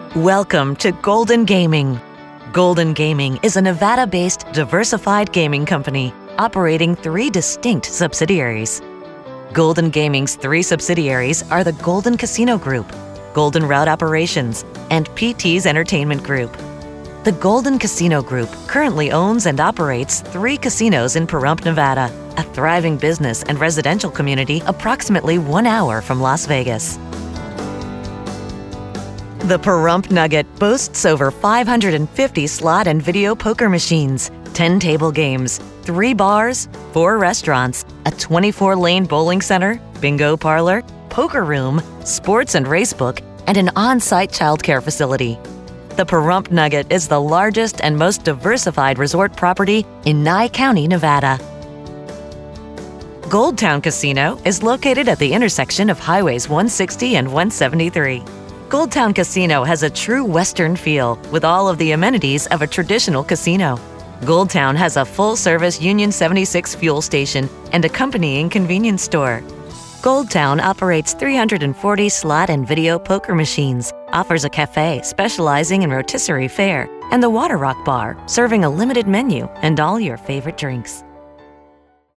Welcome to Golden Gaming. Golden Gaming is a Nevada-based diversified gaming company operating 3 distinct subsidiaries. Golden Gaming's 3 subsidiaries are the Golden Casino Group, Golden Route Operations, and PT's Entertainment Group. The Golden Casino Group currently owns and operates 3 casinos in Pahrump, Nevada, a thriving business and residential community approximately 1 hour from Las Vegas. The Pahrump Nugget boasts over 550 slot and video poker machines, 10 table games, 3 bars, 4 restaurants, a 24-lane bowling center, bingo parlor, poker room, sports and racebook, and an on-site childcare facility. The Pahrump Nugget is the largest and most diversified resort property in Nye County, Nevada. Gold Town Casino is located at the intersection of Highways 160 and 173. Gold Town Casino has a true Western feel with all of the amenities of a traditional casino. Gold Town has a full-service Union 76 fuel station and accompanying convenience store. Gold Town operates 340 slot and video poker machines, offers a cafe specializing in rotisserie fare, and the Water Rock Bar, serving a limited menu and all your favorite drinks.